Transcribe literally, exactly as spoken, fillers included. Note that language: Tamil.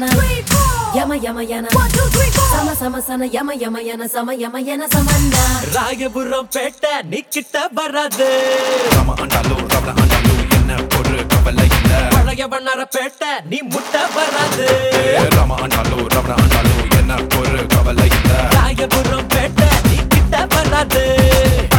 sana yama yama yana one two three four sama sama sana yama yama yana sama yama yana samanda Royapuram பேட்டை நிக்கிட்ட வராது ராம ஆண்டாலோ ரவண ஆண்டாலோ என்ன ஒரு கவலை இல்ல பழைய வண்ணார பேட்டை நீ முட்ட வராது ராம ஆண்டாலோ ரவண ஆண்டாலோ என்ன ஒரு கவலை இல்ல ராயபுரம் பேட்டை நிக்கிட்ட வராது